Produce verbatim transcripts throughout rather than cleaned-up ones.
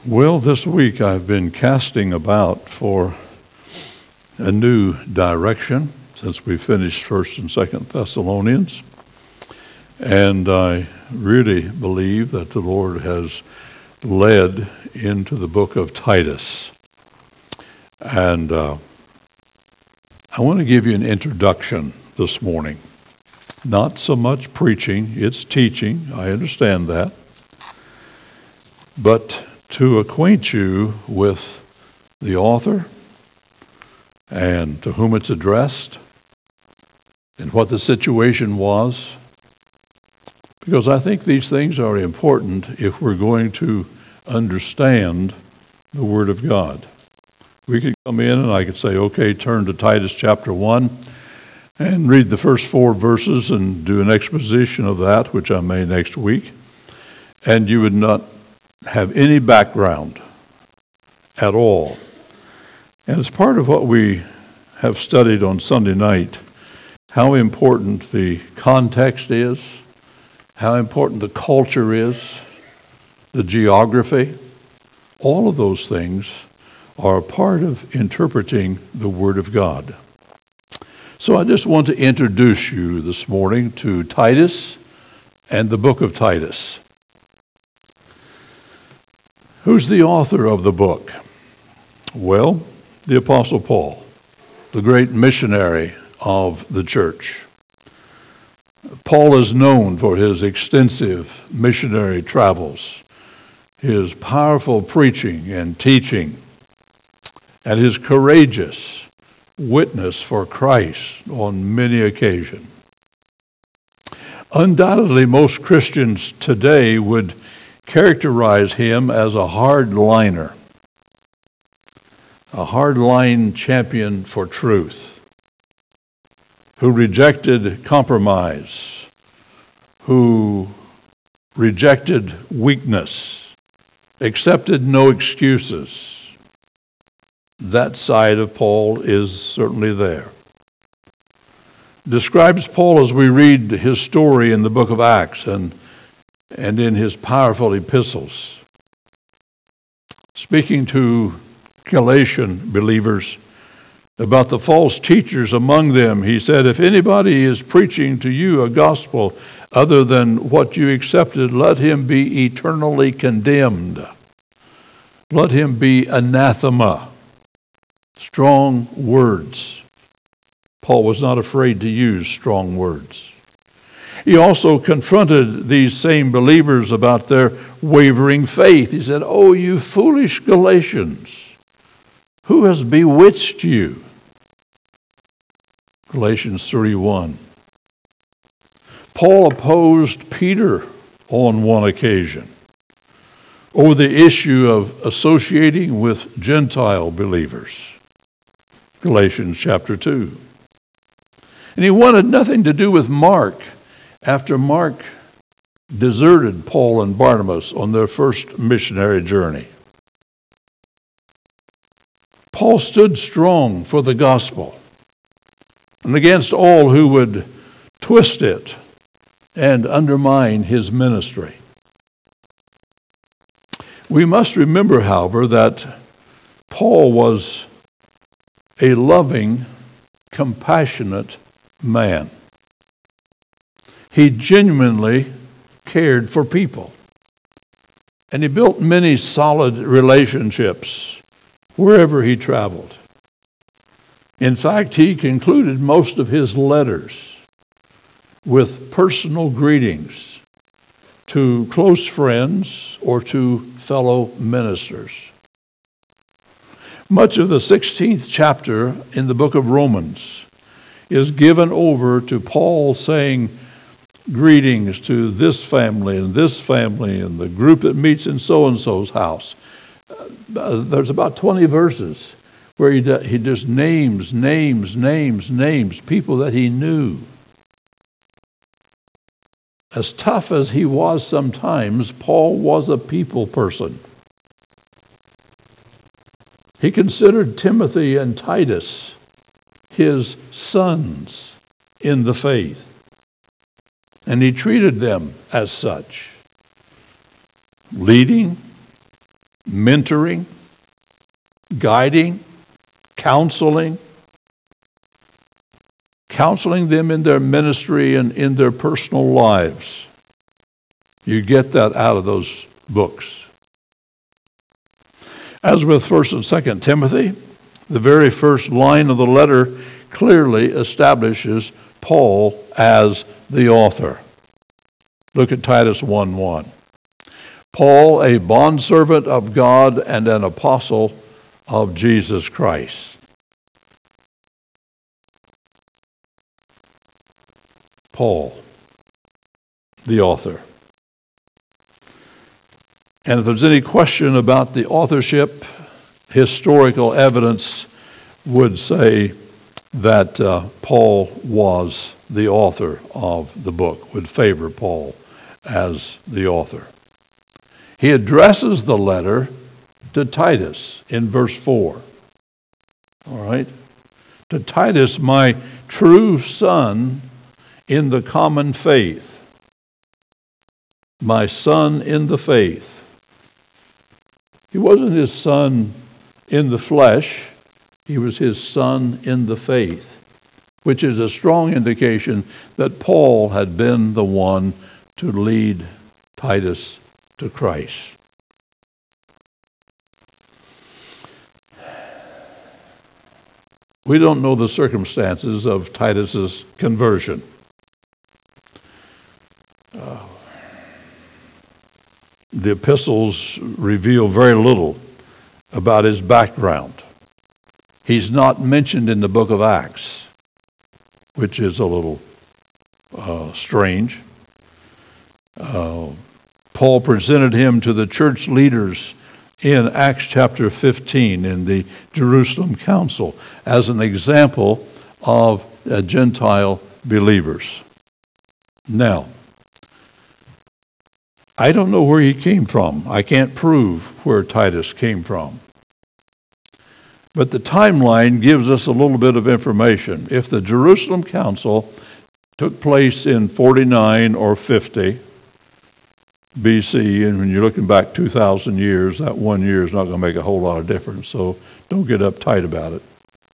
Well, this week I've been casting about for a new direction since we finished First and Second Thessalonians, and I really believe that the Lord has led into the book of Titus. And uh, I want to give you an introduction this morning. Not so much preaching, it's teaching, I understand that, but to acquaint you with the author and to whom it's addressed and what the situation was, because I think these things are important if we're going to understand the Word of God. We could come in and I could say, okay, turn to Titus chapter one and read the first four verses and do an exposition of that, which I may next week, and you would not have any background at all. And it's part of what we have studied on Sunday night, how important the context is, how important the culture is, the geography. All of those things are a part of interpreting the Word of God. So I just want to introduce you this morning to Titus and the book of Titus. Who's the author of the book? Well, the Apostle Paul, the great missionary of the church. Paul is known for his extensive missionary travels, his powerful preaching and teaching, and his courageous witness for Christ on many occasions. Undoubtedly, most Christians today would characterize him as a hardliner, a hardline champion for truth, who rejected compromise, who rejected weakness, accepted no excuses. That side of Paul is certainly there. Describes Paul as we read his story in the book of Acts and and in his powerful epistles. Speaking to Galatian believers about the false teachers among them, he said, if anybody is preaching to you a gospel other than what you accepted, let him be eternally condemned. Let him be anathema. Strong words. Paul was not afraid to use strong words. He also confronted these same believers about their wavering faith. He said, oh, you foolish Galatians, who has bewitched you? Galatians three one. Paul opposed Peter on one occasion over the issue of associating with Gentile believers. Galatians chapter two. And he wanted nothing to do with Mark after Mark deserted Paul and Barnabas on their first missionary journey. Paul stood strong for the gospel and against all who would twist it and undermine his ministry. We must remember, however, that Paul was a loving, compassionate man. He genuinely cared for people. And he built many solid relationships wherever he traveled. In fact, he concluded most of his letters with personal greetings to close friends or to fellow ministers. Much of the sixteenth chapter in the book of Romans is given over to Paul saying greetings to this family and this family and the group that meets in so-and-so's house. Uh, there's about twenty verses where he, he just names, names, names, names, people that he knew. As tough as he was sometimes, Paul was a people person. He considered Timothy and Titus his sons in the faith, and he treated them as such, leading, mentoring, guiding, counseling, counseling them in their ministry and in their personal lives. You get that out of those books. As with First and Second Timothy, the very first line of the letter clearly establishes Paul as the author. Look at Titus one one. Paul, a bondservant of God and an apostle of Jesus Christ. Paul, the author. And if there's any question about the authorship, historical evidence would say that uh, Paul was the author of the book, would favor Paul as the author. He addresses the letter to Titus in verse four. All right? To Titus, my true son in the common faith. My son in the faith. He wasn't his son in the flesh. He was his son in the faith, which is a strong indication that Paul had been the one to lead Titus to Christ. We don't know the circumstances of Titus's conversion. Uh, the epistles reveal very little about his background. He's not mentioned in the book of Acts, which is a little uh, strange. Uh, Paul presented him to the church leaders in Acts chapter fifteen in the Jerusalem Council as an example of uh, Gentile believers. Now, I don't know where he came from. I can't prove where Titus came from. But the timeline gives us a little bit of information. If the Jerusalem Council took place in forty-nine or fifty B C, and when you're looking back two thousand years, that one year is not going to make a whole lot of difference, so don't get uptight about it.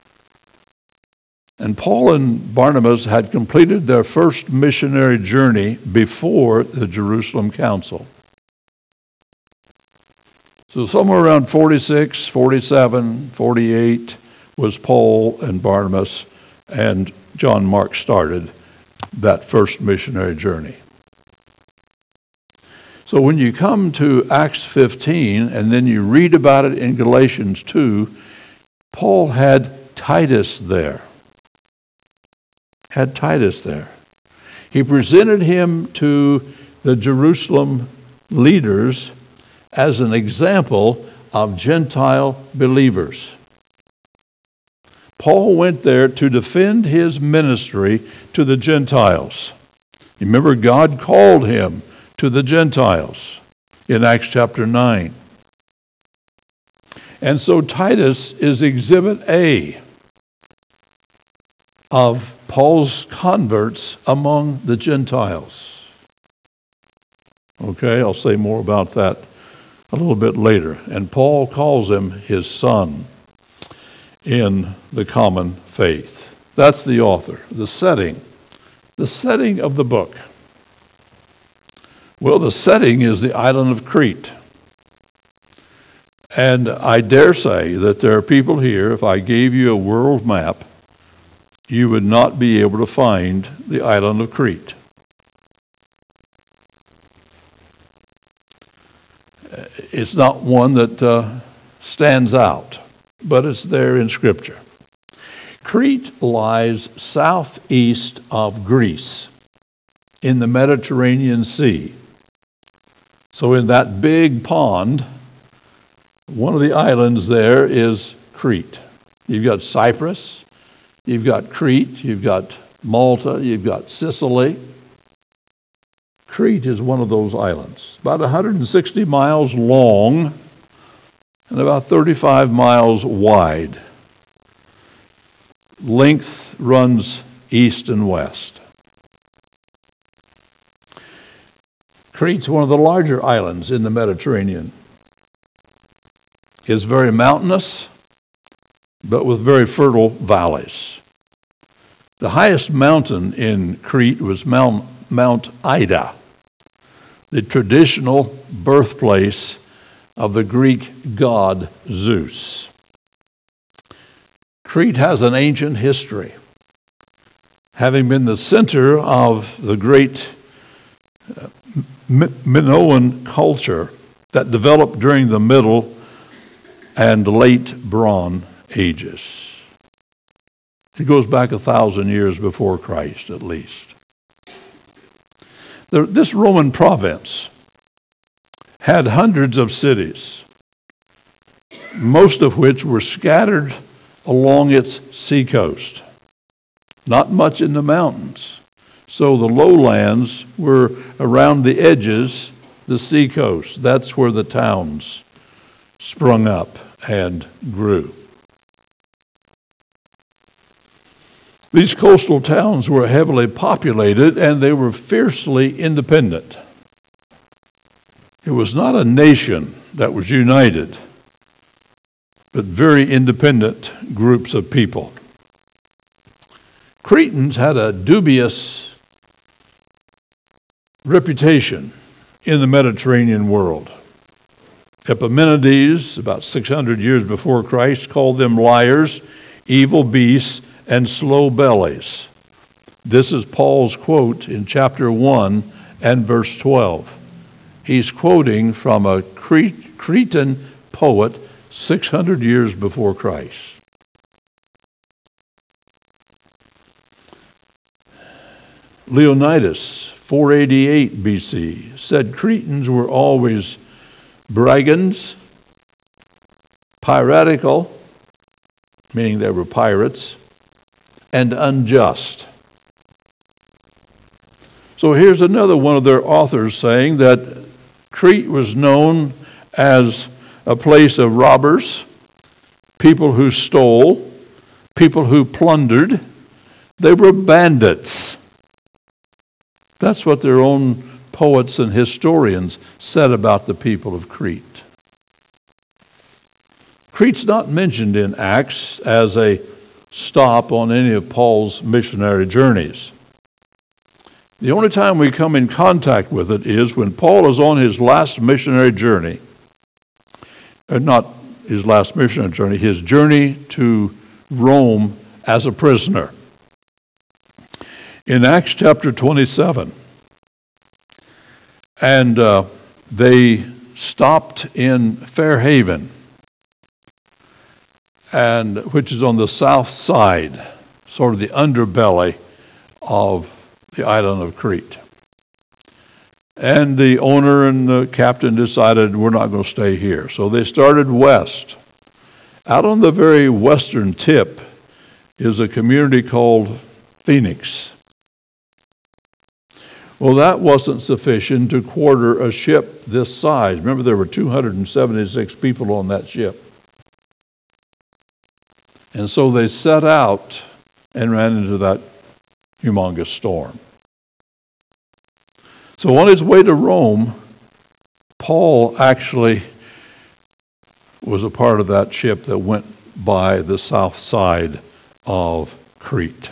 And Paul and Barnabas had completed their first missionary journey before the Jerusalem Council. So somewhere around forty-six, forty-seven, forty-eight was Paul and Barnabas, and John Mark started that first missionary journey. So when you come to Acts fifteen, and then you read about it in Galatians two, Paul had Titus there. Had Titus there. He presented him to the Jerusalem leaders as an example of Gentile believers. Paul went there to defend his ministry to the Gentiles. Remember, God called him to the Gentiles in Acts chapter nine. And so Titus is exhibit A of Paul's converts among the Gentiles. Okay, I'll say more about that a little bit later. And Paul calls him his son in the common faith. That's the author, the setting. The setting of the book. Well, the setting is the island of Crete. And I dare say that there are people here, if I gave you a world map, you would not be able to find the island of Crete. It's not one that uh, stands out, but it's there in Scripture. Crete lies southeast of Greece in the Mediterranean Sea. So in that big pond, one of the islands there is Crete. You've got Cyprus, you've got Crete, you've got Malta, you've got Sicily. Crete is one of those islands, about one hundred sixty miles long and about thirty-five miles wide. Length runs east and west. Crete's one of the larger islands in the Mediterranean. is very mountainous, but with very fertile valleys. The highest mountain in Crete was Mount, Mount Ida, the traditional birthplace of the Greek god Zeus. Crete has an ancient history, having been the center of the great Minoan culture that developed during the Middle and late Bronze Ages. It goes back a thousand years before Christ, at least. The, this Roman province had hundreds of cities, most of which were scattered along its seacoast. Not much in the mountains. So the lowlands were around the edges, the seacoast. That's where the towns sprung up and grew. These coastal towns were heavily populated and they were fiercely independent. It was not a nation that was united, but very independent groups of people. Cretans had a dubious reputation in the Mediterranean world. Epimenides, about six hundred years before Christ, called them liars, evil beasts, and slow bellies. This is Paul's quote in chapter one and verse twelve. He's quoting from a Cret- Cretan poet six hundred years before Christ. Leonidas, four eighty-eight B C, said Cretans were always brigands, piratical, meaning they were pirates, and unjust. So here's another one of their authors saying that Crete was known as a place of robbers, people who stole, people who plundered. They were bandits. That's what their own poets and historians said about the people of Crete. Crete's not mentioned in Acts as a stop on any of Paul's missionary journeys. The only time we come in contact with it is when Paul is on his last missionary journey, or not his last missionary journey, his journey to Rome as a prisoner. In Acts chapter twenty-seven, and uh, they stopped in Fairhaven, and which is on the south side, sort of the underbelly of the island of Crete. And the owner and the captain decided, we're not going to stay here. So they started west. Out on the very western tip is a community called Phoenix. Well, that wasn't sufficient to quarter a ship this size. Remember, there were two hundred seventy-six people on that ship. And so they set out and ran into that humongous storm. So on his way to Rome, Paul actually was a part of that ship that went by the south side of Crete.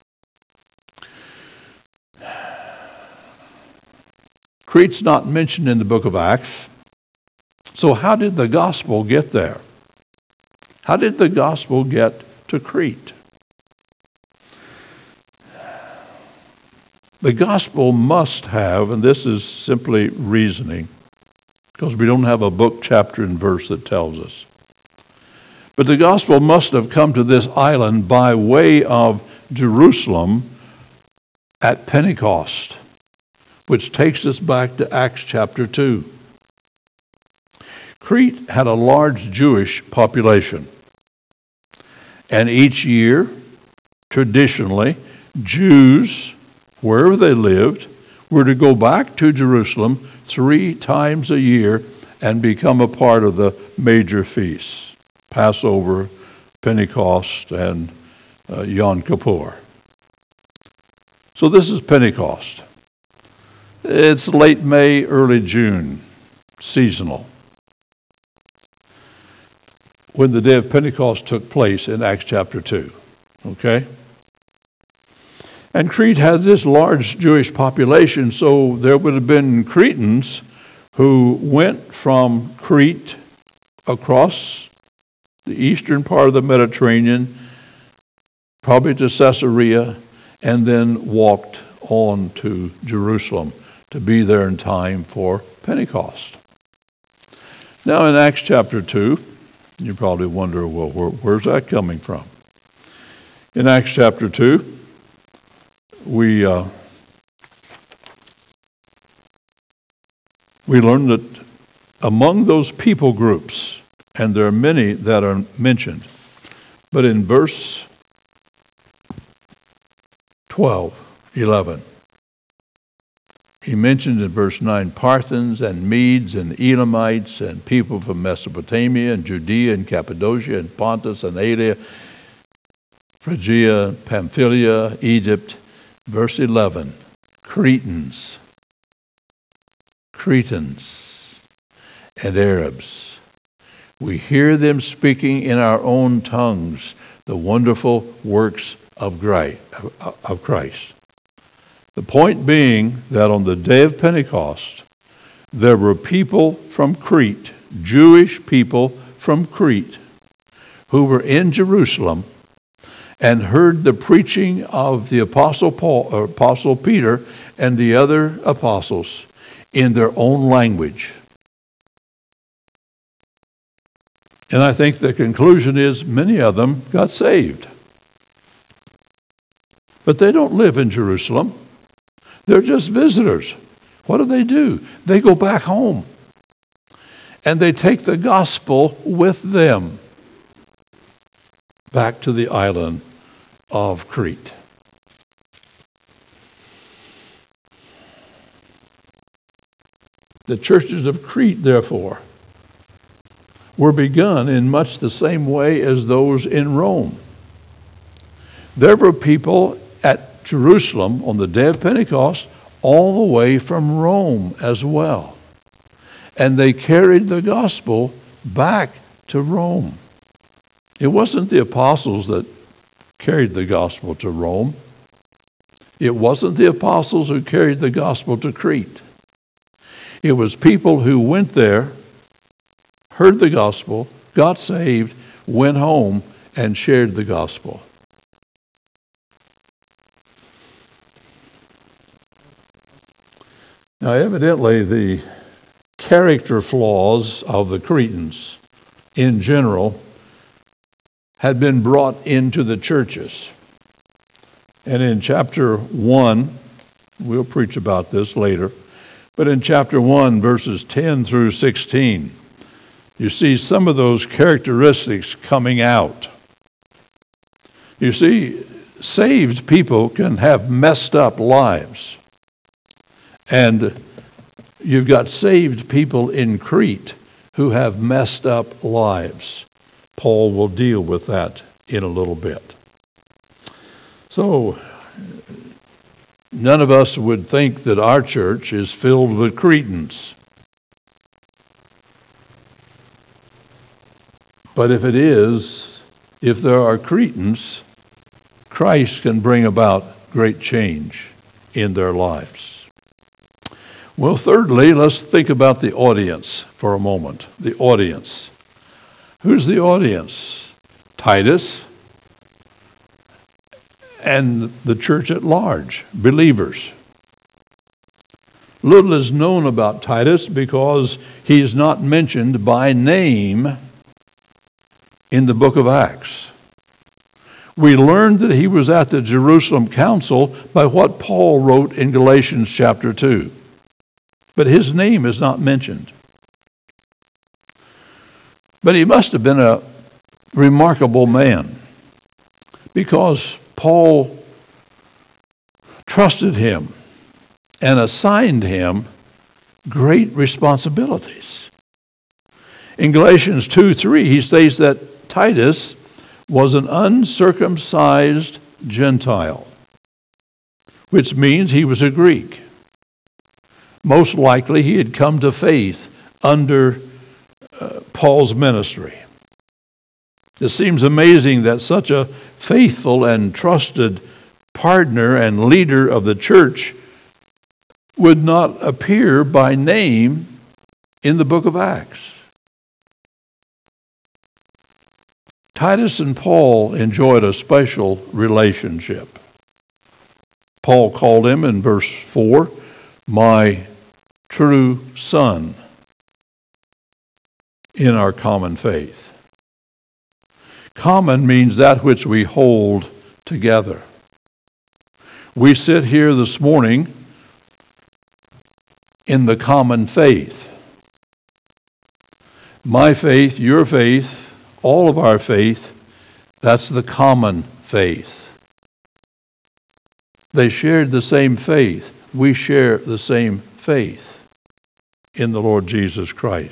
Crete's not mentioned in the book of Acts. So how did the gospel get there? How did the gospel get to Crete? The gospel must have, and this is simply reasoning, because we don't have a book, chapter, and verse that tells us. But the gospel must have come to this island by way of Jerusalem at Pentecost, which takes us back to Acts chapter two. Crete had a large Jewish population. And each year, traditionally, Jews, wherever they lived, were to go back to Jerusalem three times a year and become a part of the major feasts, Passover, Pentecost, and uh, Yom Kippur. So this is Pentecost. It's late May, early June, seasonal. when the day of Pentecost took place in Acts chapter two. Okay? And Crete had this large Jewish population, so there would have been Cretans who went from Crete across the eastern part of the Mediterranean, probably to Caesarea, and then walked on to Jerusalem to be there in time for Pentecost. Now in Acts chapter two, you probably wonder, well, where, where's that coming from? In Acts chapter two, we uh, we learn that among those people groups, and there are many that are mentioned, but in verse twelve, eleven, he mentioned in verse nine, Parthians and Medes and Elamites and people from Mesopotamia and Judea and Cappadocia and Pontus and Asia, Phrygia, Pamphylia, Egypt. Verse eleven, Cretans, Cretans, and Arabs. We hear them speaking in our own tongues the wonderful works of Christ. The point being that on the day of Pentecost, there were people from Crete, Jewish people from Crete, who were in Jerusalem and heard the preaching of the Apostle Paul, or Apostle Peter, and the other apostles in their own language. And I think the conclusion is many of them got saved. But they don't live in Jerusalem. They're just visitors. What do they do? They go back home. And they take the gospel with them back to the island of Crete. The churches of Crete, therefore, were begun in much the same way as those in Rome. There were people at Jerusalem on the day of Pentecost all the way from Rome as well. And they carried the gospel back to Rome. It wasn't the apostles that carried the gospel to Rome. It wasn't the apostles who carried the gospel to Crete. It was people who went there, heard the gospel, got saved, went home, and shared the gospel. Now, evidently, the character flaws of the Cretans in general had been brought into the churches. And in chapter one, we'll preach about this later, but in chapter one, verses ten through sixteen, you see some of those characteristics coming out. You see, saved people can have messed up lives. And you've got saved people in Crete who have messed up lives. Paul will deal with that in a little bit. So, none of us would think that our church is filled with Cretans. But if it is, if there are Cretans, Christ can bring about great change in their lives. Well, thirdly, let's think about the audience for a moment. The audience. Who's the audience? Titus and the church at large, believers. Little is known about Titus because he's not mentioned by name in the book of Acts. We learned that he was at the Jerusalem council by what Paul wrote in Galatians chapter two. But his name is not mentioned. But he must have been a remarkable man because Paul trusted him and assigned him great responsibilities. In Galatians two three, he states that Titus was an uncircumcised Gentile, which means he was a Greek. Most likely he had come to faith under uh, Paul's ministry. It seems amazing that such a faithful and trusted partner and leader of the church would not appear by name in the book of Acts. Titus and Paul enjoyed a special relationship. Paul called him in verse four, my true son in our common faith. Common means that which we hold together. We sit here this morning in the common faith. My faith, your faith, all of our faith, that's the common faith. They shared the same faith. We share the same faith in the Lord Jesus Christ.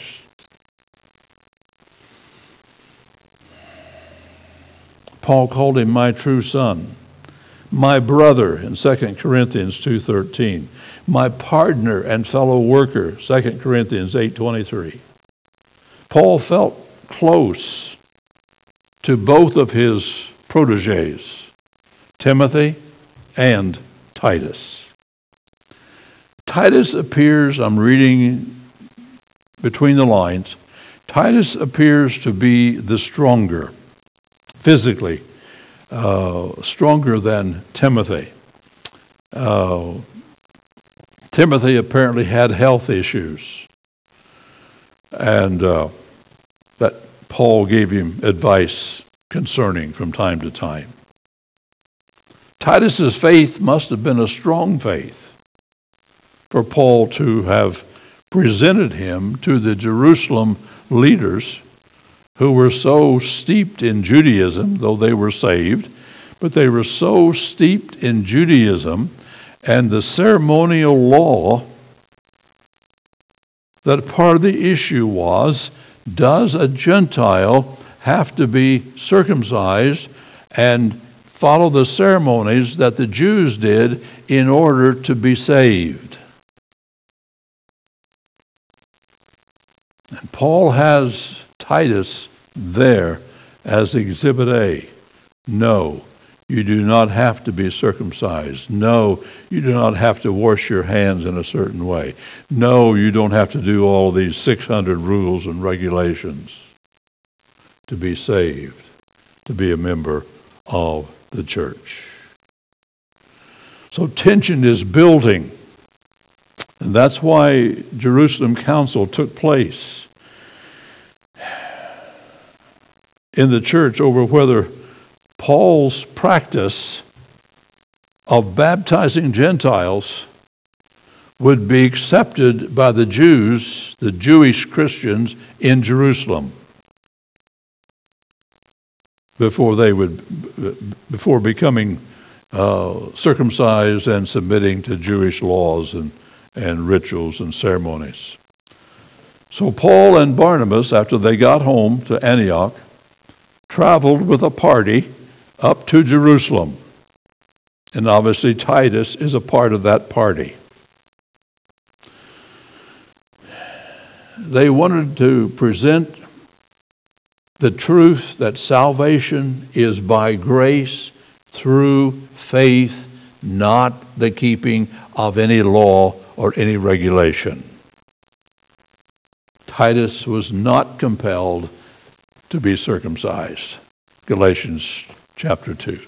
Paul called him my true son, my brother in Second Corinthians two thirteen, my partner and fellow worker, Second Corinthians eight twenty-three. Paul felt close to both of his protégés, Timothy and Titus. Titus appears, I'm reading between the lines, Titus appears to be the stronger, physically, uh, stronger than Timothy. Uh, Timothy apparently had health issues, and uh, that Paul gave him advice concerning from time to time. Titus's faith must have been a strong faith for Paul to have presented him to the Jerusalem leaders who were so steeped in Judaism, though they were saved, but they were so steeped in Judaism and the ceremonial law that part of the issue was, does a Gentile have to be circumcised and follow the ceremonies that the Jews did in order to be saved? And Paul has Titus there as Exhibit A. No, you do not have to be circumcised. No, you do not have to wash your hands in a certain way. No, you don't have to do all these six hundred rules and regulations to be saved, to be a member of the church. So tension is building. And that's why Jerusalem Council took place in the church over whether Paul's practice of baptizing Gentiles would be accepted by the Jews, the Jewish Christians in Jerusalem, before they would, before becoming uh, circumcised and submitting to Jewish laws and, and rituals and ceremonies. So Paul and Barnabas, after they got home to Antioch, traveled with a party up to Jerusalem. And obviously Titus is a part of that party. They wanted to present the truth that salvation is by grace through faith, not the keeping of any law or any regulation. Titus was not compelled to be circumcised. Galatians chapter two.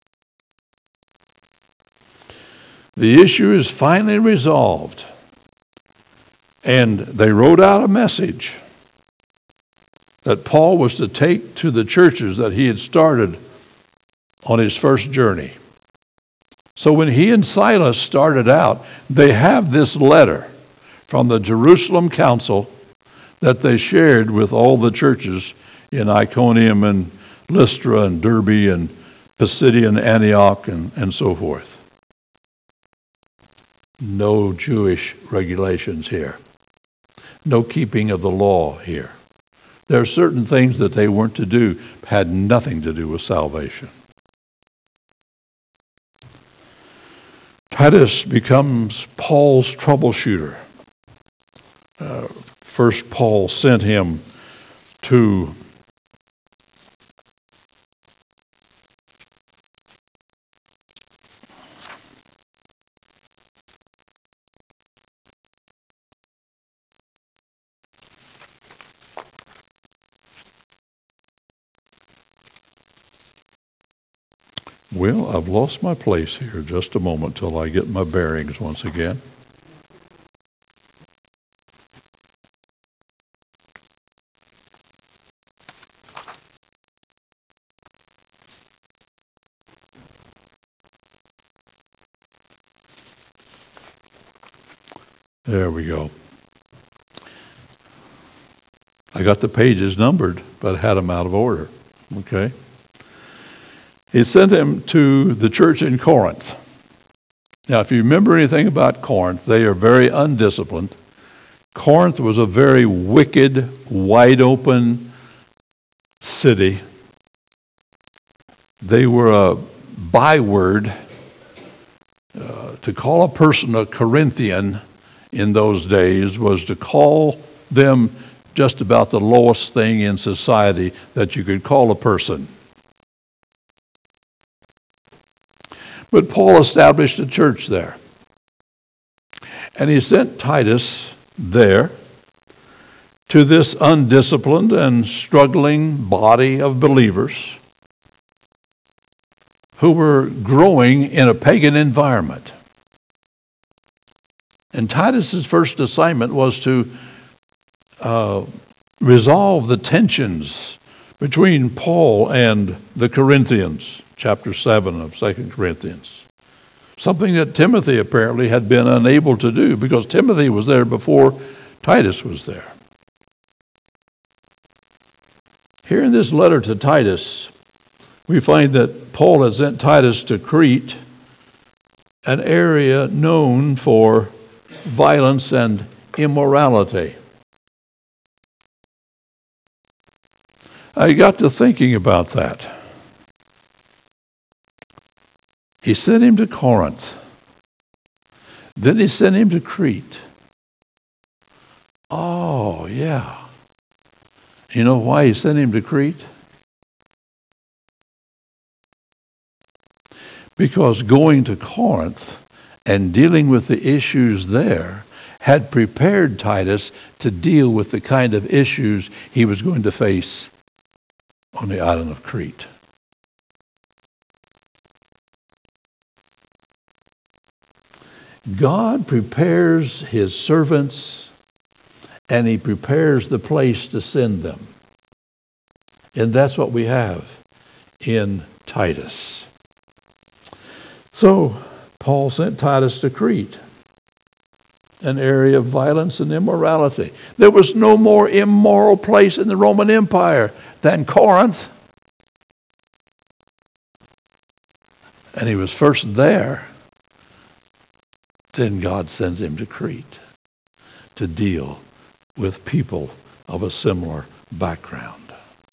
The issue is finally resolved, and they wrote out a message that Paul was to take to the churches that he had started on his first journey. So when he and Silas started out, they have this letter from the Jerusalem Council that they shared with all the churches in Iconium and Lystra and Derbe and Pisidian Antioch and, and so forth. No Jewish regulations here. No keeping of the law here. There are certain things that they weren't to do, had nothing to do with salvation. Titus becomes Paul's troubleshooter. Uh, first, Paul sent him to Well, I've lost my place here. Just a moment till I get my bearings once again. There we go. I got the pages numbered, but had them out of order. Okay. He sent him to the church in Corinth. Now, if you remember anything about Corinth, they are very undisciplined. Corinth was a very wicked, wide-open city. They were a byword. Uh, to call a person a Corinthian in those days was to call them just about the lowest thing in society that you could call a person. But Paul established a church there. And he sent Titus there to this undisciplined and struggling body of believers who were growing in a pagan environment. And Titus's first assignment was to uh, resolve the tensions between Paul and the Corinthians, chapter seven of Second Corinthians. Something that Timothy apparently had been unable to do because Timothy was there before Titus was there. Here in this letter to Titus, we find that Paul had sent Titus to Crete, an area known for violence and immorality. I got to thinking about that. He sent him to Corinth. Then he sent him to Crete. Oh, yeah. You know why he sent him to Crete? Because going to Corinth and dealing with the issues there had prepared Titus to deal with the kind of issues he was going to face on the island of Crete. God prepares his servants and he prepares the place to send them. And that's what we have in Titus. So, Paul sent Titus to Crete, an area of violence and immorality. There was no more immoral place in the Roman Empire than Corinth. And he was first there. Then God sends him to Crete to deal with people of a similar background.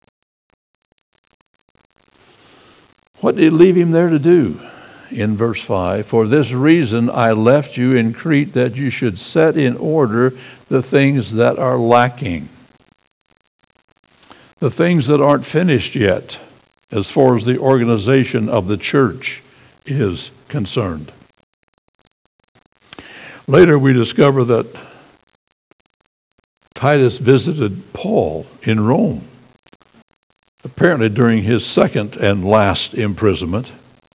What did he leave him there to do? In verse five, for this reason I left you in Crete, that you should set in order the things that are lacking, the things that aren't finished yet, as far as the organization of the church is concerned. Later we discover that Titus visited Paul in Rome, apparently during his second and last imprisonment.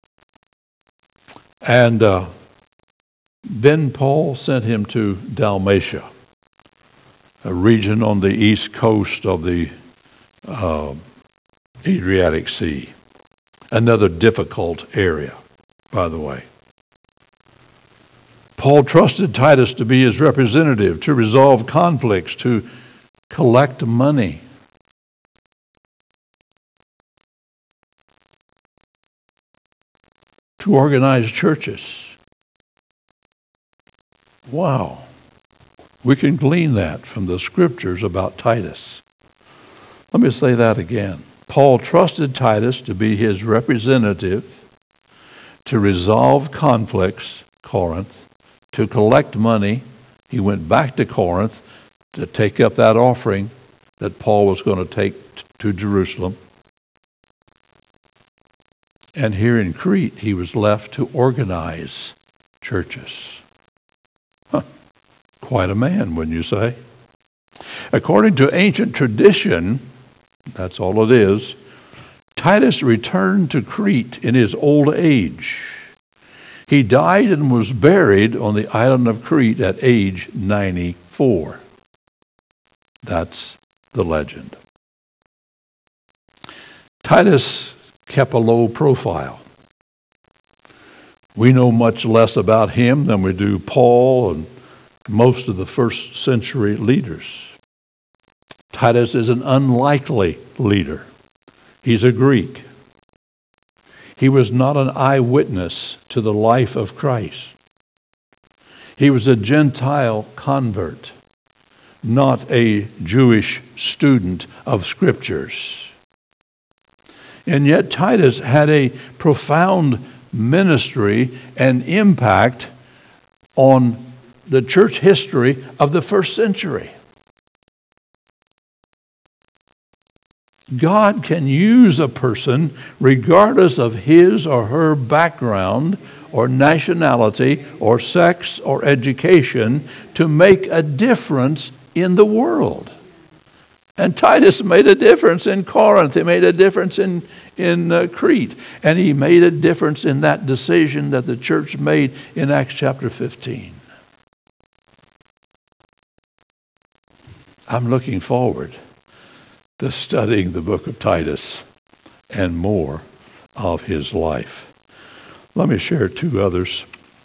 And uh, then Paul sent him to Dalmatia, a region on the east coast of the uh, Adriatic Sea. Another difficult area, by the way. Paul trusted Titus to be his representative, to resolve conflicts, to collect money. To organize churches. Wow. We can glean that from the scriptures about Titus. Let me say that again. Paul trusted Titus to be his representative, to resolve conflicts, Corinth, to collect money. He went back to Corinth to take up that offering that Paul was going to take to Jerusalem. And here in Crete, he was left to organize churches. Huh. Quite a man, wouldn't you say? According to ancient tradition, that's all it is, Titus returned to Crete in his old age. He died and was buried on the island of Crete at age ninety-four. That's the legend. Titus kept a low profile. We know much less about him than we do Paul and most of the first century leaders. Titus is an unlikely leader. He's a Greek. He was not an eyewitness to the life of Christ. He was a Gentile convert, not a Jewish student of Scriptures. And yet Titus had a profound ministry and impact on the church history of the first century. God can use a person regardless of his or her background or nationality or sex or education to make a difference in the world. And Titus made a difference in Corinth. He made a difference in, in uh, Crete. And he made a difference in that decision that the church made in Acts chapter fifteen. I'm looking forward to studying the book of Titus and more of his life. Let me share two others.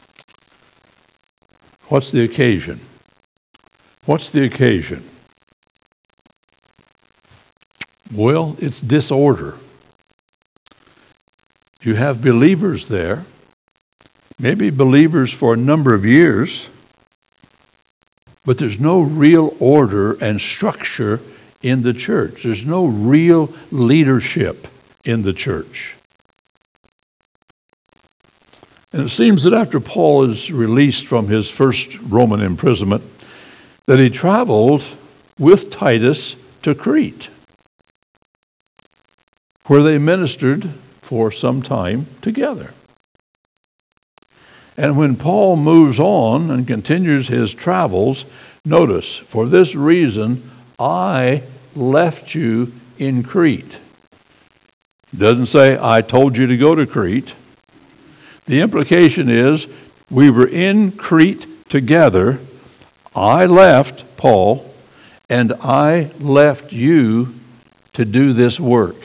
What's the occasion? What's the occasion? Well, it's disorder. You have believers there, maybe believers for a number of years, but there's no real order and structure in the church. There's no real leadership in the church. And it seems that after Paul is released from his first Roman imprisonment, that he traveled with Titus to Crete, where they ministered for some time together. And when Paul moves on and continues his travels, notice, for this reason, I left you in Crete. It doesn't say, I told you to go to Crete. The implication is, we were in Crete together. I left, Paul, and I left you to do this work.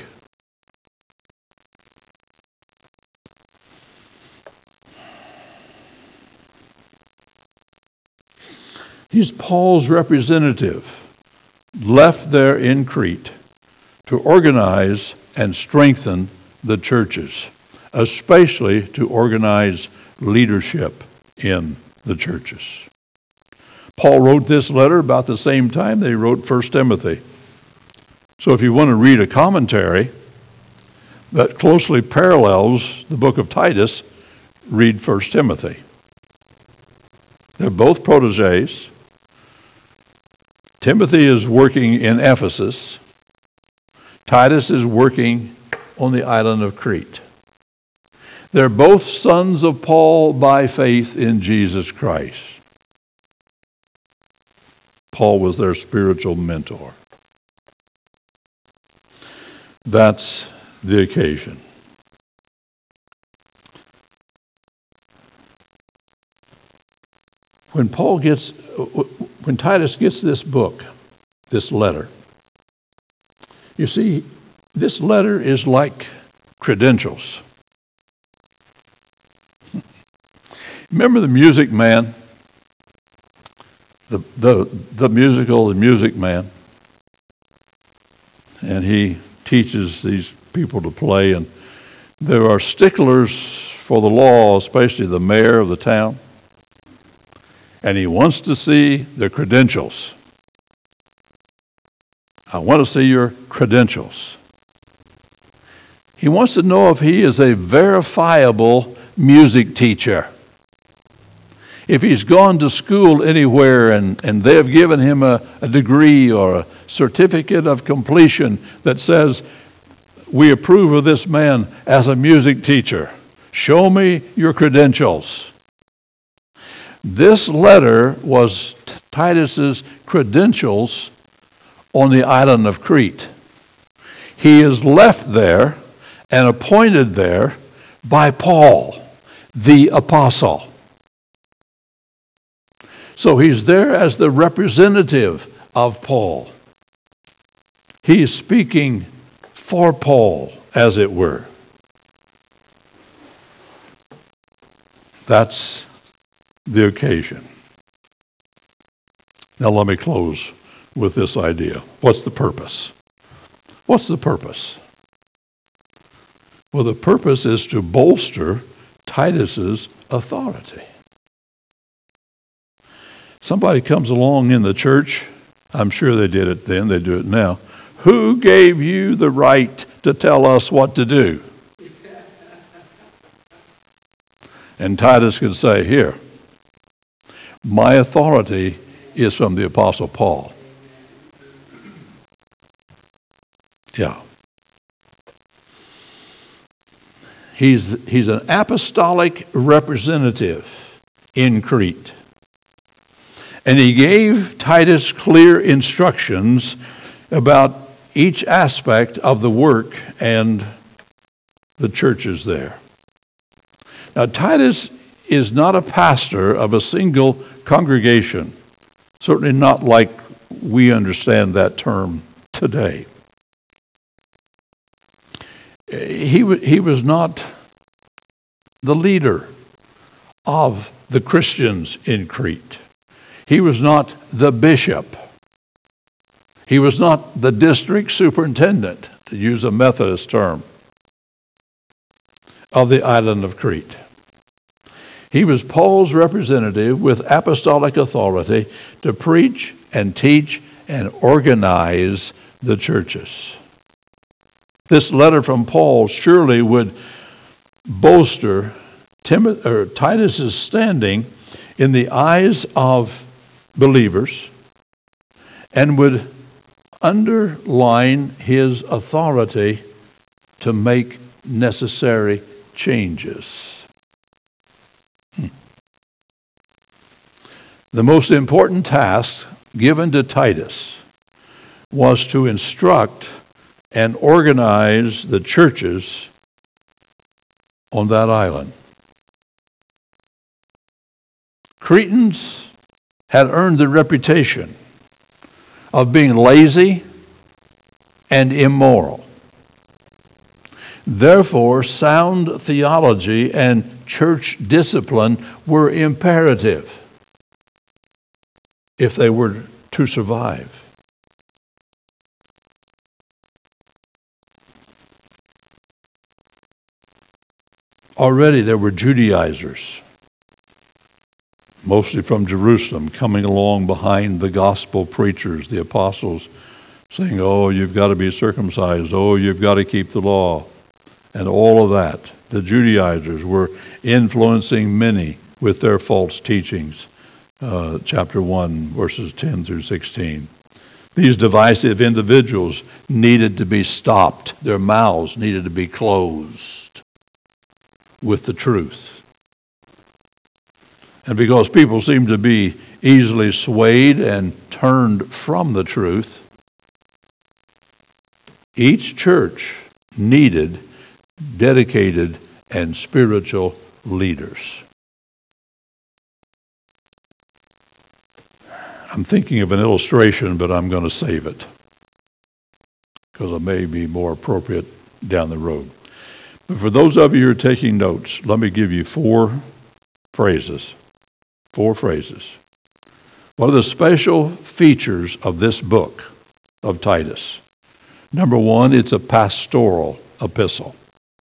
He's Paul's representative, left there in Crete to organize and strengthen the churches, especially to organize leadership in the churches. Paul wrote this letter about the same time they wrote First Timothy. So if you want to read a commentary that closely parallels the book of Titus, read First Timothy. They're both proteges. Timothy is working in Ephesus. Titus is working on the island of Crete. They're both sons of Paul by faith in Jesus Christ. Paul was their spiritual mentor. That's the occasion. When Paul gets, when Titus gets this book, this letter, you see, this letter is like credentials. Remember the Music Man? The, the, the musical, The Music Man? And he teaches these people to play, and there are sticklers for the law, especially the mayor of the town. And he wants to see the credentials. I want to see your credentials. He wants to know if he is a verifiable music teacher. If he's gone to school anywhere and, and they have given him a, a degree or a certificate of completion that says, we approve of this man as a music teacher. Show me your credentials. This letter was Titus's credentials on the island of Crete. He is left there and appointed there by Paul, the apostle. So he's there as the representative of Paul. He is speaking for Paul, as it were. That's the occasion. Now let me close with this idea. What's the purpose? What's the purpose? Well, the purpose is to bolster Titus's authority. Somebody comes along in the church, I'm sure they did it then, they do it now. Who gave you the right to tell us what to do? And Titus could say, here, my authority is from the Apostle Paul. Yeah. He's, he's an apostolic representative in Crete. And he gave Titus clear instructions about each aspect of the work and the churches there. Now, Titus is not a pastor of a single congregation, certainly not like we understand that term today. He, he was not the leader of the Christians in Crete. He was not the bishop. He was not the district superintendent, to use a Methodist term, of the island of Crete. He was Paul's representative with apostolic authority to preach and teach and organize the churches. This letter from Paul surely would bolster Timothy, or Titus's standing in the eyes of believers and would underline his authority to make necessary changes. Hmm. The most important task given to Titus was to instruct and organize the churches on that island. Cretans had earned the reputation of being lazy and immoral. Therefore, sound theology and church discipline were imperative if they were to survive. Already there were Judaizers, mostly from Jerusalem, coming along behind the gospel preachers, the apostles, saying, oh, you've got to be circumcised, oh, you've got to keep the law, and all of that. The Judaizers were influencing many with their false teachings. Uh, chapter one, verses ten through sixteen. These divisive individuals needed to be stopped. Their mouths needed to be closed with the truth. And because people seem to be easily swayed and turned from the truth, each church needed dedicated and spiritual leaders. I'm thinking of an illustration, but I'm going to save it because it may be more appropriate down the road. But for those of you who are taking notes, let me give you four phrases. Four phrases. What are the special features of this book of Titus? Number one, it's a pastoral epistle.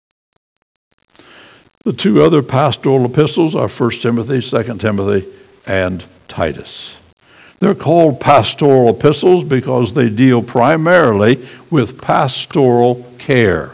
The two other pastoral epistles are First Timothy, Second Timothy, and Titus. They're called pastoral epistles because they deal primarily with pastoral care,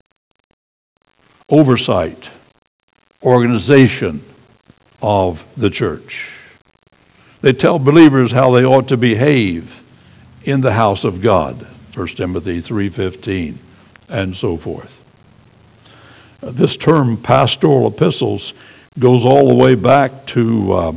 oversight, organization of the church. They tell believers how they ought to behave in the house of God, First Timothy three fifteen, and so forth. This term, pastoral epistles, goes all the way back to uh,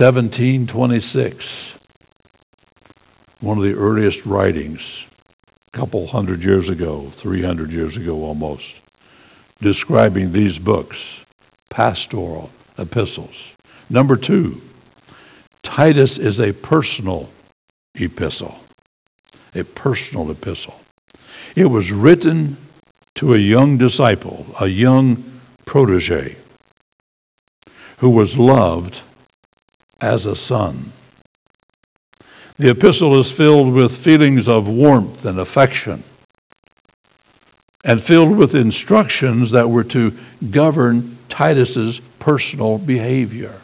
seventeen twenty-six, one of the earliest writings couple hundred years ago, three hundred years ago almost, describing these books, pastoral epistles. Number two, Titus is a personal epistle, a personal epistle. It was written to a young disciple, a young protege, who was loved as a son. The epistle is filled with feelings of warmth and affection, and filled with instructions that were to govern Titus's personal behavior.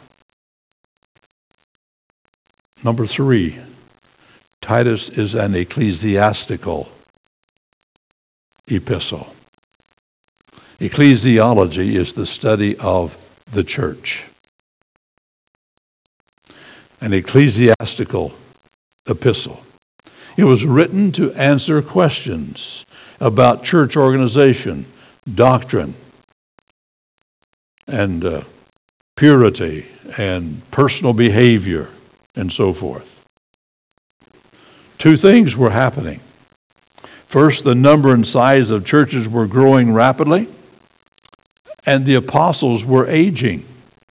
Number three, Titus is an ecclesiastical epistle. Ecclesiology is the study of the church. An ecclesiastical epistle. It was written to answer questions about church organization, doctrine, and uh, purity, and personal behavior, and so forth. Two things were happening. First, the number and size of churches were growing rapidly, and the apostles were aging.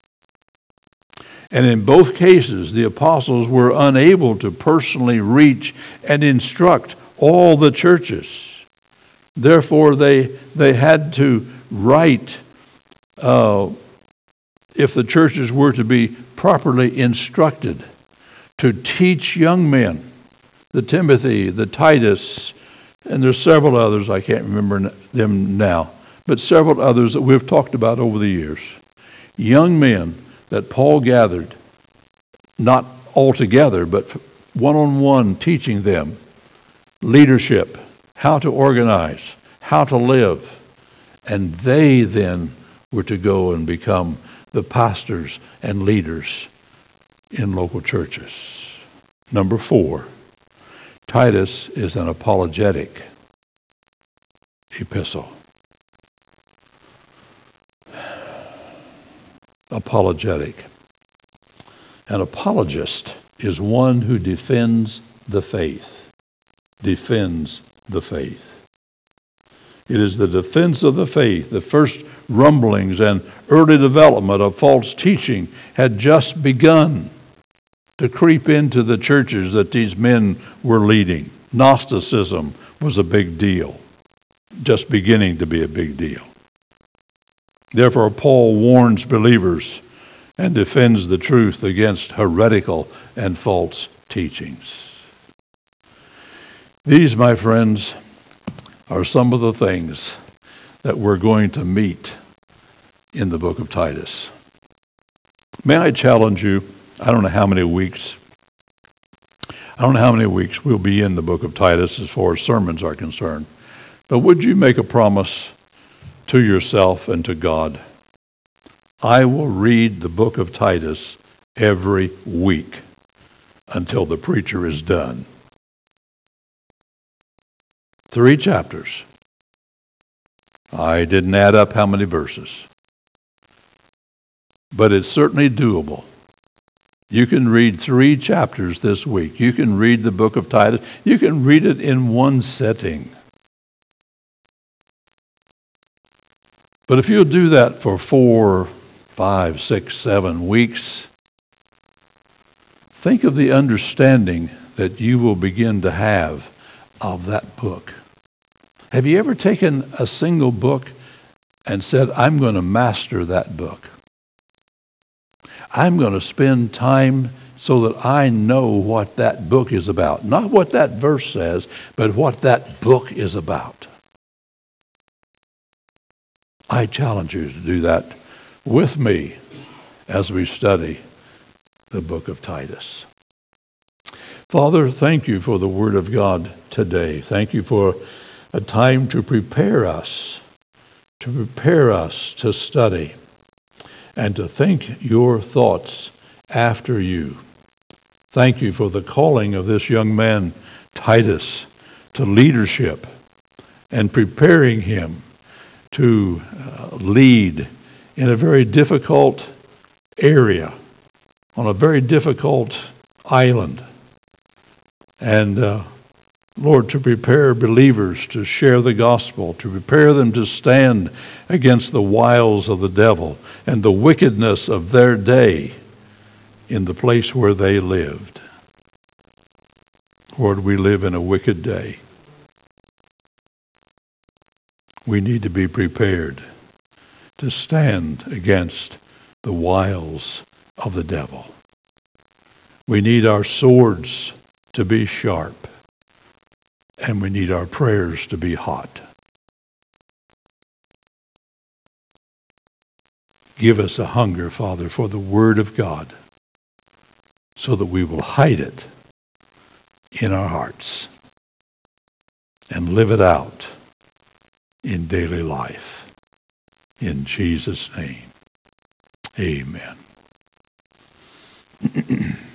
And in both cases, the apostles were unable to personally reach and instruct all the churches. Therefore, they they had to write, uh, if the churches were to be properly instructed, to teach young men, the Timothy, the Titus, and there's several others, I can't remember them now, but several others that we've talked about over the years. Young men that Paul gathered, not all together, but one-on-one, teaching them leadership, how to organize, how to live. And they then were to go and become the pastors and leaders in local churches. Number four, Titus is an apologetic epistle. Apologetic. An apologist is one who defends the faith. Defends the faith. It is the defense of the faith. The first rumblings and early development of false teaching had just begun to creep into the churches that these men were leading. Gnosticism was a big deal, just beginning to be a big deal. Therefore, Paul warns believers and defends the truth against heretical and false teachings. These, my friends, are some of the things that we're going to meet in the book of Titus. May I challenge you, I don't know how many weeks, I don't know how many weeks we'll be in the book of Titus as far as sermons are concerned, but would you make a promise to yourself and to God? I will read the book of Titus every week until the preacher is done. Three chapters. I didn't add up how many verses, but it's certainly doable. You can read three chapters this week. You can read the book of Titus. You can read it in one setting. But if you'll do that for four, five, six, seven weeks, think of the understanding that you will begin to have of that book. Have you ever taken a single book and said, I'm going to master that book? I'm going to spend time so that I know what that book is about. Not what that verse says, but what that book is about. I challenge you to do that with me as we study the book of Titus. Father, thank you for the Word of God today. Thank you for a time to prepare us, to prepare us to study and to think your thoughts after you. Thank you for the calling of this young man, Titus, to leadership and preparing him to uh, lead in a very difficult area, on a very difficult island. And uh, Lord, to prepare believers to share the gospel, to prepare them to stand against the wiles of the devil and the wickedness of their day in the place where they lived. Lord, we live in a wicked day. We need to be prepared to stand against the wiles of the devil. We need our swords to be sharp, and we need our prayers to be hot. Give us a hunger, Father, for the Word of God, so that we will hide it in our hearts and live it out in daily life. In Jesus' name, amen.